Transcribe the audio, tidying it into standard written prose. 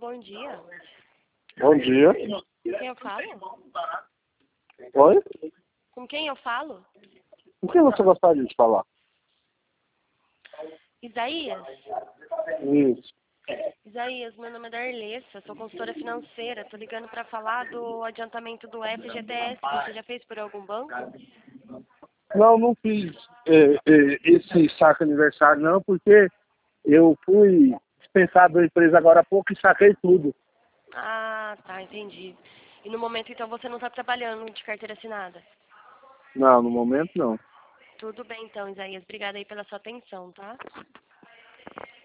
bom dia. Bom dia. Com quem eu falo? Oi? Com quem eu falo? O que você gostaria de falar? Isaías? Isso. Isaías, meu nome é Darlessa, sou consultora financeira. Tô ligando para falar do adiantamento do FGTS. Você já fez por algum banco? Não fiz esse saque aniversário não, porque eu fui dispensado da empresa agora há pouco e saquei tudo. Ah, tá, entendi. E no momento, então, você não está trabalhando de carteira assinada? Não, no momento não. Tudo bem, então, Isaías. Obrigada aí pela sua atenção, tá?